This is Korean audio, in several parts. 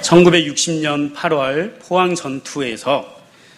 1960년 8월 포항 전투에서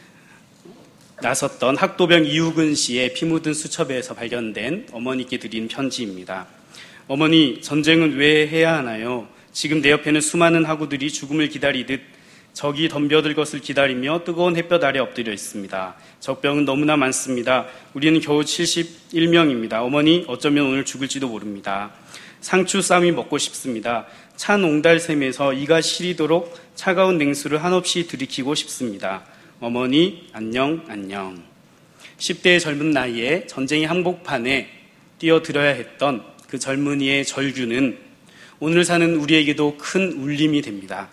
나섰던 학도병 이우근 씨의 피 묻은 수첩에서 발견된 어머니께 드린 편지입니다. 어머니, 전쟁은 왜 해야 하나요? 지금 내 옆에는 수많은 학우들이 죽음을 기다리듯 적이 덤벼들 것을 기다리며 뜨거운 햇볕 아래 엎드려 있습니다. 적병은 너무나 많습니다. 우리는 겨우 71명입니다. 어머니, 어쩌면 오늘 죽을지도 모릅니다. 상추 쌈이 먹고 싶습니다. 찬 옹달샘에서 이가 시리도록 차가운 냉수를 한없이 들이키고 싶습니다. 어머니, 안녕, 안녕. 10대의 젊은 나이에 전쟁의 한복판에 뛰어들어야 했던 그 젊은이의 절규는 오늘 사는 우리에게도 큰 울림이 됩니다.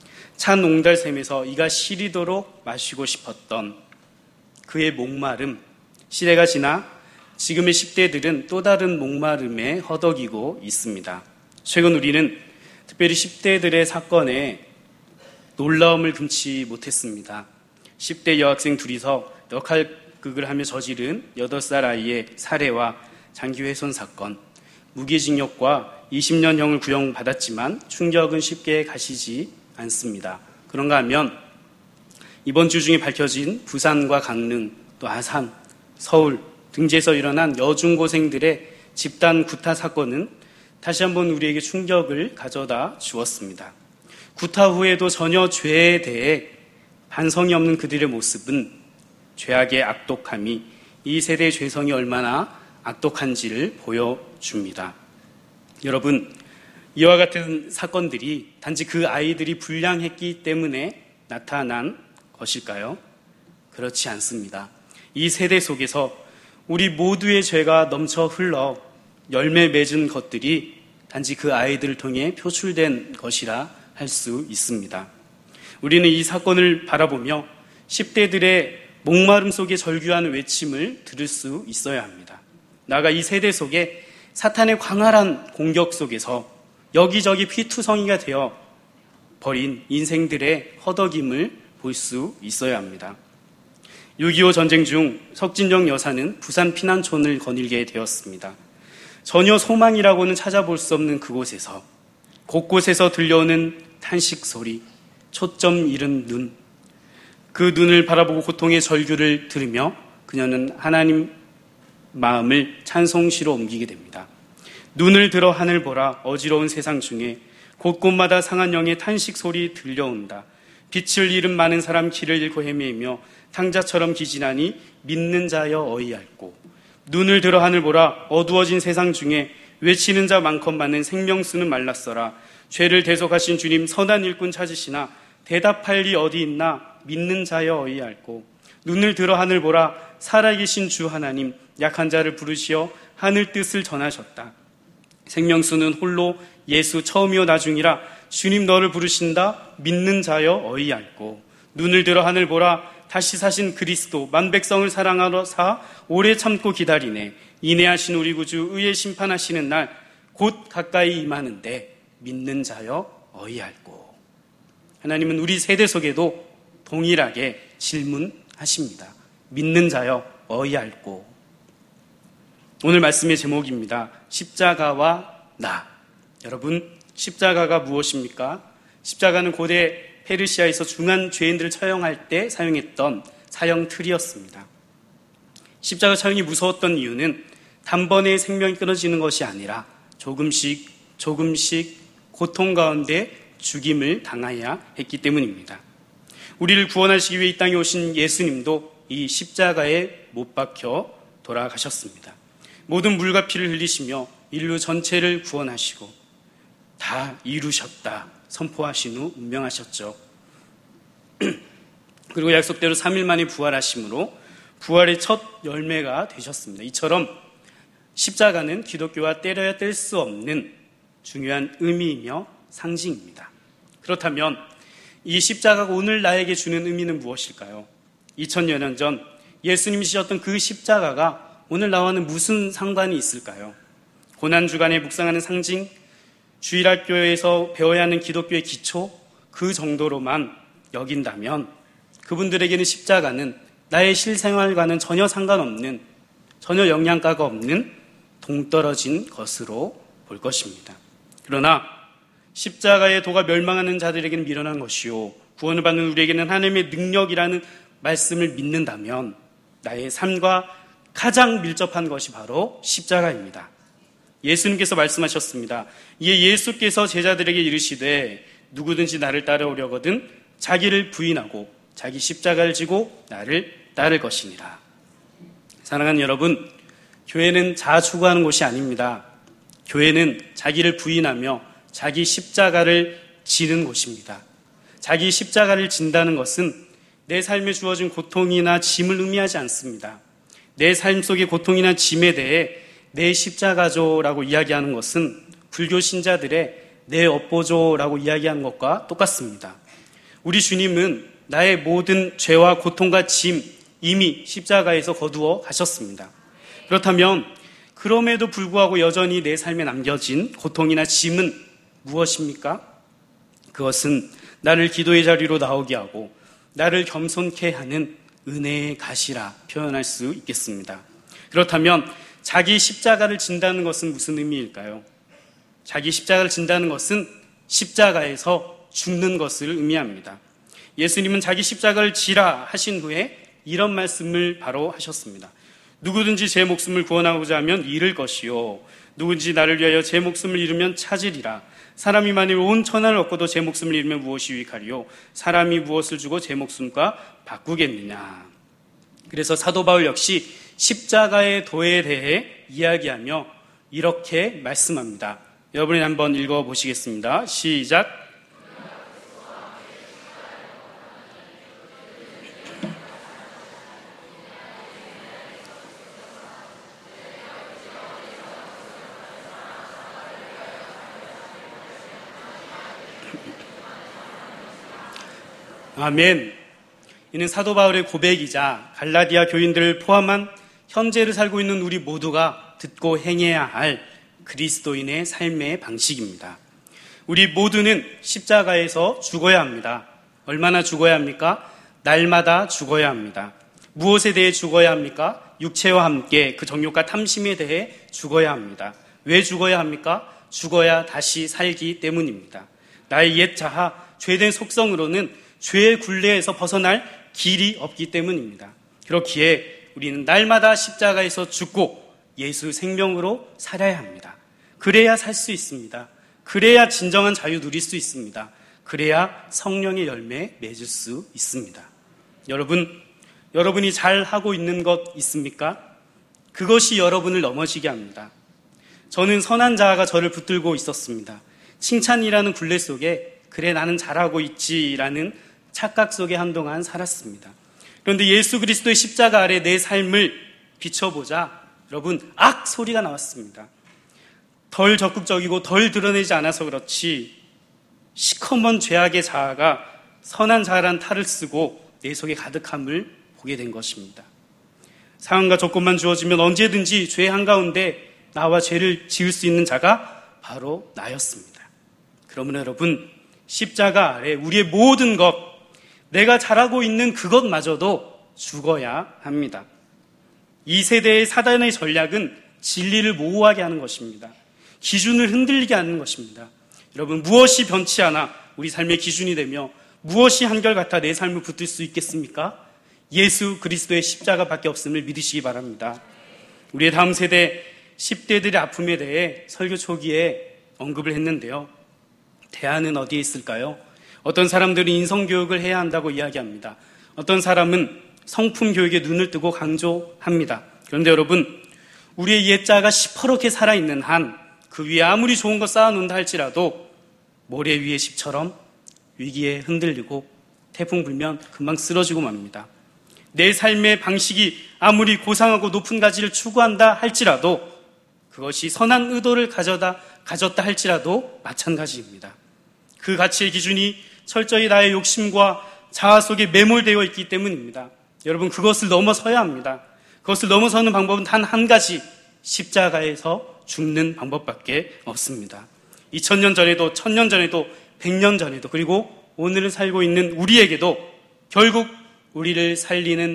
찬 옹달샘에서 이가 시리도록 마시고 싶었던 그의 목마름, 시대가 지나 지금의 10대들은 또 다른 목마름에 허덕이고 있습니다. 최근 우리는 특별히 10대들의 사건에 놀라움을 금치 못했습니다. 10대 여학생 둘이서 역할극을 하며 저지른 8살 아이의 살해와 장기훼손 사건, 무기징역과 20년형을 구형받았지만 충격은 쉽게 가시지 않습니다. 그런가 하면 이번 주 중에 밝혀진 부산과 강릉, 또 아산, 서울 등지에서 일어난 여중고생들의 집단 구타 사건은 다시 한번 우리에게 충격을 가져다 주었습니다. 구타 후에도 전혀 죄에 대해 반성이 없는 그들의 모습은 죄악의 악독함이 이 세대의 죄성이 얼마나 악독한지를 보여줍니다. 여러분, 이와 같은 사건들이 단지 그 아이들이 불량했기 때문에 나타난 것일까요? 그렇지 않습니다. 이 세대 속에서 우리 모두의 죄가 넘쳐 흘러 열매 맺은 것들이 단지 그 아이들을 통해 표출된 것이라 할 수 있습니다. 우리는 이 사건을 바라보며 10대들의 목마름 속에 절규하는 외침을 들을 수 있어야 합니다. 나아가 이 세대 속에 사탄의 광활한 공격 속에서 여기저기 피투성이가 되어 버린 인생들의 허덕임을 볼 수 있어야 합니다. 6.25 전쟁 중 석진정 여사는 부산 피난촌을 거닐게 되었습니다. 전혀 소망이라고는 찾아볼 수 없는 그곳에서 곳곳에서 들려오는 탄식 소리, 초점 잃은 눈, 그 눈을 바라보고 고통의 절규를 들으며 그녀는 하나님 마음을 찬송시로 옮기게 됩니다. 눈을 들어 하늘 보라. 어지러운 세상 중에 곳곳마다 상한 영의 탄식 소리 들려온다. 빛을 잃은 많은 사람 길을 잃고 헤매이며 탕자처럼 기진하니 믿는 자여 어이할꼬. 눈을 들어 하늘 보라. 어두워진 세상 중에 외치는 자 많건만은 생명수는 말랐어라. 죄를 대속하신 주님 선한 일꾼 찾으시나 대답할 리 어디 있나 믿는 자여 어이할꼬. 눈을 들어 하늘 보라. 살아계신 주 하나님 약한 자를 부르시어 하늘 뜻을 전하셨다. 생명수는 홀로 예수 처음이요 나중이라. 주님 너를 부르신다. 믿는 자여 어이할꼬. 눈을 들어 하늘 보라. 다시 사신 그리스도 만백성을 사랑하러 사 오래 참고 기다리네. 인내하신 우리 구주 의의 심판하시는 날 곧 가까이 임하는데 믿는 자여 어이할꼬. 하나님은 우리 세대 속에도 동일하게 질문하십니다. 믿는 자여 어이할꼬. 오늘 말씀의 제목입니다. 십자가와 나. 여러분, 십자가가 무엇입니까? 십자가는 고대 페르시아에서 중한 죄인들을 처형할 때 사용했던 사형 틀이었습니다. 십자가 처형이 무서웠던 이유는 단번에 생명이 끊어지는 것이 아니라 조금씩 고통 가운데 죽임을 당해야 했기 때문입니다. 우리를 구원하시기 위해 이 땅에 오신 예수님도 이 십자가에 못 박혀 돌아가셨습니다. 모든 물과 피를 흘리시며 인류 전체를 구원하시고 다 이루셨다 선포하신 후 운명하셨죠. 그리고 약속대로 3일 만에 부활하심으로 부활의 첫 열매가 되셨습니다. 이처럼 십자가는 기독교와 떼려야 뗄 수 없는 중요한 의미이며 상징입니다. 그렇다면 이 십자가가 오늘 나에게 주는 의미는 무엇일까요? 2000여 년 전 예수님이 지셨던 그 십자가가 오늘 나와는 무슨 상관이 있을까요? 고난주간에 묵상하는 상징, 주일학교에서 배워야 하는 기독교의 기초, 그 정도로만 여긴다면 그분들에게는 십자가는 나의 실생활과는 전혀 상관없는, 전혀 영양가가 없는 동떨어진 것으로 볼 것입니다. 그러나 십자가의 도가 멸망하는 자들에게는 미련한 것이요 구원을 받는 우리에게는 하나님의 능력이라는 말씀을 믿는다면 나의 삶과 가장 밀접한 것이 바로 십자가입니다. 예수님께서 말씀하셨습니다. 이에 예수께서 제자들에게 이르시되 누구든지 나를 따라오려거든 자기를 부인하고 자기 십자가를 지고 나를 따를 것이니라. 사랑하는 여러분, 교회는 자아 추구하는 곳이 아닙니다. 교회는 자기를 부인하며 자기 십자가를 지는 곳입니다. 자기 십자가를 진다는 것은 내 삶에 주어진 고통이나 짐을 의미하지 않습니다. 내 삶 속의 고통이나 짐에 대해 내 십자가죠라고 이야기하는 것은 불교 신자들의 내 업보죠라고 이야기하는 것과 똑같습니다. 우리 주님은 나의 모든 죄와 고통과 짐 이미 십자가에서 거두어 가셨습니다. 그렇다면 그럼에도 불구하고 여전히 내 삶에 남겨진 고통이나 짐은 무엇입니까? 그것은 나를 기도의 자리로 나오게 하고 나를 겸손케 하는 은혜의 가시라 표현할 수 있겠습니다. 그렇다면 자기 십자가를 진다는 것은 무슨 의미일까요? 자기 십자가를 진다는 것은 십자가에서 죽는 것을 의미합니다. 예수님은 자기 십자가를 지라 하신 후에 이런 말씀을 바로 하셨습니다. 누구든지 제 목숨을 구원하고자 하면 잃을 것이요 누구든지 나를 위하여 제 목숨을 잃으면 찾으리라. 사람이 만일 온 천하를 얻고도 제 목숨을 잃으면 무엇이 유익하리요? 사람이 무엇을 주고 제 목숨과 바꾸겠느냐. 그래서 사도 바울 역시 십자가의 도에 대해 이야기하며 이렇게 말씀합니다. 여러분이 한번 읽어보시겠습니다. 시작. 아멘. 이는 사도 바울의 고백이자 갈라디아 교인들을 포함한 현재를 살고 있는 우리 모두가 듣고 행해야 할 그리스도인의 삶의 방식입니다. 우리 모두는 십자가에서 죽어야 합니다. 얼마나 죽어야 합니까? 날마다 죽어야 합니다. 무엇에 대해 죽어야 합니까? 육체와 함께 그 정욕과 탐심에 대해 죽어야 합니다. 왜 죽어야 합니까? 죽어야 다시 살기 때문입니다. 나의 옛 자아, 죄된 속성으로는 죄의 굴레에서 벗어날 길이 없기 때문입니다. 그렇기에 우리는 날마다 십자가에서 죽고 예수 생명으로 살아야 합니다. 그래야 살 수 있습니다. 그래야 진정한 자유 누릴 수 있습니다. 그래야 성령의 열매 맺을 수 있습니다. 여러분이 잘 하고 있는 것 있습니까? 그것이 여러분을 넘어지게 합니다. 저는 선한 자아가 저를 붙들고 있었습니다. 칭찬이라는 굴레 속에 그래 나는 잘하고 있지라는 착각 속에 한동안 살았습니다. 그런데 예수 그리스도의 십자가 아래 내 삶을 비춰보자 여러분 악 소리가 나왔습니다. 덜 적극적이고 덜 드러내지 않아서 그렇지 시커먼 죄악의 자아가 선한 자아란 탈을 쓰고 내 속에 가득함을 보게 된 것입니다. 상황과 조건만 주어지면 언제든지 죄 한가운데 나와 죄를 지을 수 있는 자가 바로 나였습니다. 그러면 여러분 십자가 아래 우리의 모든 것 내가 잘하고 있는 그것마저도 죽어야 합니다. 이 세대의 사단의 전략은 진리를 모호하게 하는 것입니다. 기준을 흔들리게 하는 것입니다. 여러분 무엇이 변치 않아 우리 삶의 기준이 되며 무엇이 한결같아 내 삶을 붙들 수 있겠습니까? 예수 그리스도의 십자가밖에 없음을 믿으시기 바랍니다. 우리의 다음 세대 10대들의 아픔에 대해 설교 초기에 언급을 했는데요. 대안은 어디에 있을까요? 어떤 사람들은 인성교육을 해야 한다고 이야기합니다. 어떤 사람은 성품 교육에 눈을 뜨고 강조합니다. 그런데 여러분 우리의 옛자가 시퍼렇게 살아있는 한 그 위에 아무리 좋은 거 쌓아놓는다 할지라도 모래 위의 십처럼 위기에 흔들리고 태풍 불면 금방 쓰러지고 맙니다. 내 삶의 방식이 아무리 고상하고 높은 가치를 추구한다 할지라도 그것이 선한 의도를 가졌다 할지라도 마찬가지입니다. 그 가치의 기준이 철저히 나의 욕심과 자아 속에 매몰되어 있기 때문입니다. 여러분 그것을 넘어서야 합니다. 그것을 넘어서는 방법은 단 한 가지, 십자가에서 죽는 방법밖에 없습니다. 2000년 전에도 1000년 전에도 100년 전에도 그리고 오늘을 살고 있는 우리에게도 결국 우리를 살리는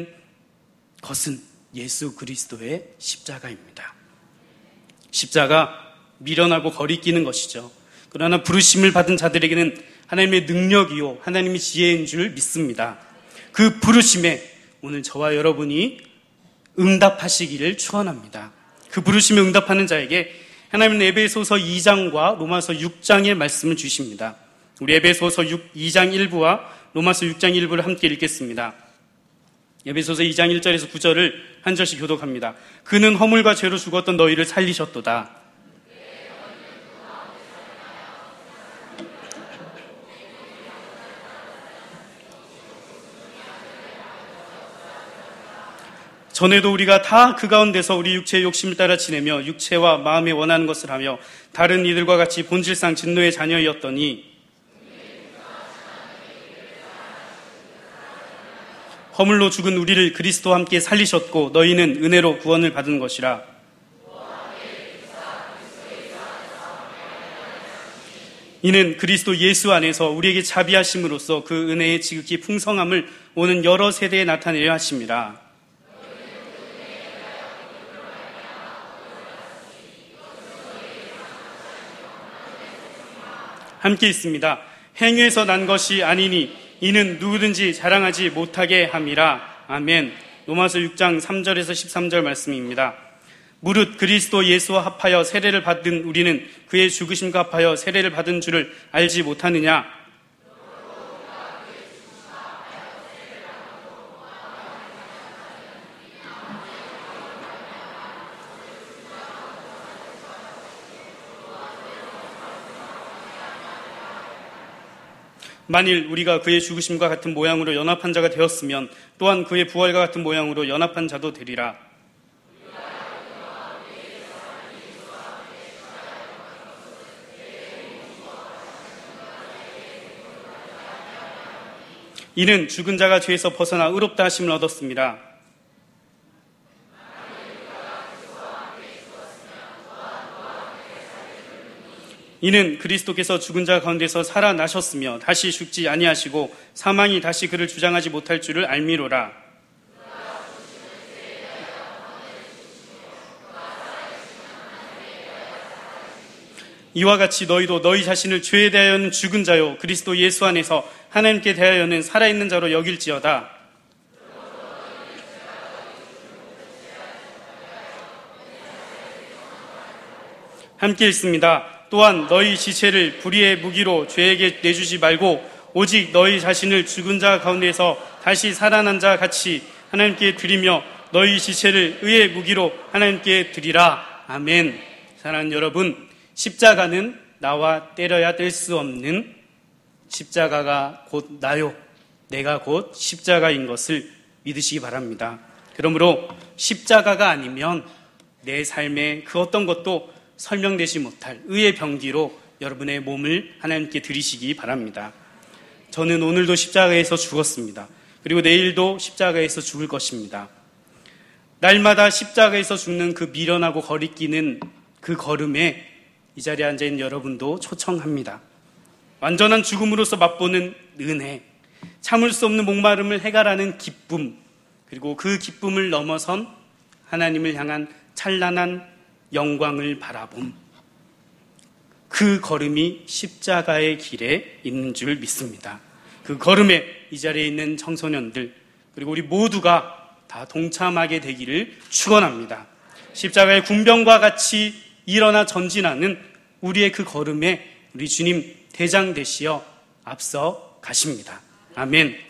것은 예수 그리스도의 십자가입니다. 십자가 미련하고 거리끼는 것이죠. 그러나 부르심을 받은 자들에게는 하나님의 능력이요 하나님의 지혜인 줄 믿습니다. 그 부르심에 오늘 저와 여러분이 응답하시기를 축원합니다. 그 부르심에 응답하는 자에게 하나님은 에베소서 2장과 로마서 6장의 말씀을 주십니다. 우리 에베소서 2장 1부와 로마서 6장 1부를 함께 읽겠습니다. 에베소서 2장 1절에서 9절을 한 절씩 교독합니다. 그는 허물과 죄로 죽었던 너희를 살리셨도다. 전에도 우리가 다 그 가운데서 우리 육체의 욕심을 따라 지내며 육체와 마음에 원하는 것을 하며 다른 이들과 같이 본질상 진노의 자녀이었더니 허물로 죽은 우리를 그리스도와 함께 살리셨고 너희는 은혜로 구원을 받은 것이라. 이는 그리스도 예수 안에서 우리에게 자비하심으로써 그 은혜의 지극히 풍성함을 오는 여러 세대에 나타내려 하심이라. 함께 있습니다. 행위에서 난 것이 아니니 이는 누구든지 자랑하지 못하게 함이라. 아멘. 로마서 6장 3절에서 13절 말씀입니다. 무릇 그리스도 예수와 합하여 세례를 받은 우리는 그의 죽으심과 합하여 세례를 받은 줄을 알지 못하느냐. 만일 우리가 그의 죽으심과 같은 모양으로 연합한 자가 되었으면 또한 그의 부활과 같은 모양으로 연합한 자도 되리라. 이는 죽은 자가 죄에서 벗어나 의롭다 하심을 얻었습니다. 이는 그리스도께서 죽은 자 가운데서 살아나셨으며 다시 죽지 아니하시고 사망이 다시 그를 주장하지 못할 줄을 알미로라. 이와 같이 너희도 너희 자신을 죄에 대하여는 죽은 자요 그리스도 예수 안에서 하나님께 대하여는 살아있는 자로 여길지어다. 함께 읽습니다. 또한 너희 지체를 불의의 무기로 죄에게 내주지 말고 오직 너희 자신을 죽은 자 가운데서 다시 살아난 자 같이 하나님께 드리며 너희 지체를 의의 무기로 하나님께 드리라. 아멘. 사랑하는 여러분, 십자가는 나와 때려야 뗄 수 없는 십자가가 곧 나요. 내가 곧 십자가인 것을 믿으시기 바랍니다. 그러므로 십자가가 아니면 내 삶의 그 어떤 것도 설명되지 못할 의의 병기로 여러분의 몸을 하나님께 드리시기 바랍니다. 저는 오늘도 십자가에서 죽었습니다. 그리고 내일도 십자가에서 죽을 것입니다. 날마다 십자가에서 죽는 그 미련하고 거리끼는 그 걸음에 이 자리에 앉아있는 여러분도 초청합니다. 완전한 죽음으로서 맛보는 은혜, 참을 수 없는 목마름을 해결하는 기쁨, 그리고 그 기쁨을 넘어선 하나님을 향한 찬란한 영광을 바라봄, 그 걸음이 십자가의 길에 있는 줄 믿습니다. 그 걸음에 이 자리에 있는 청소년들 그리고 우리 모두가 다 동참하게 되기를 축원합니다. 십자가의 군병과 같이 일어나 전진하는 우리의 그 걸음에 우리 주님 대장 되시어 앞서 가십니다. 아멘.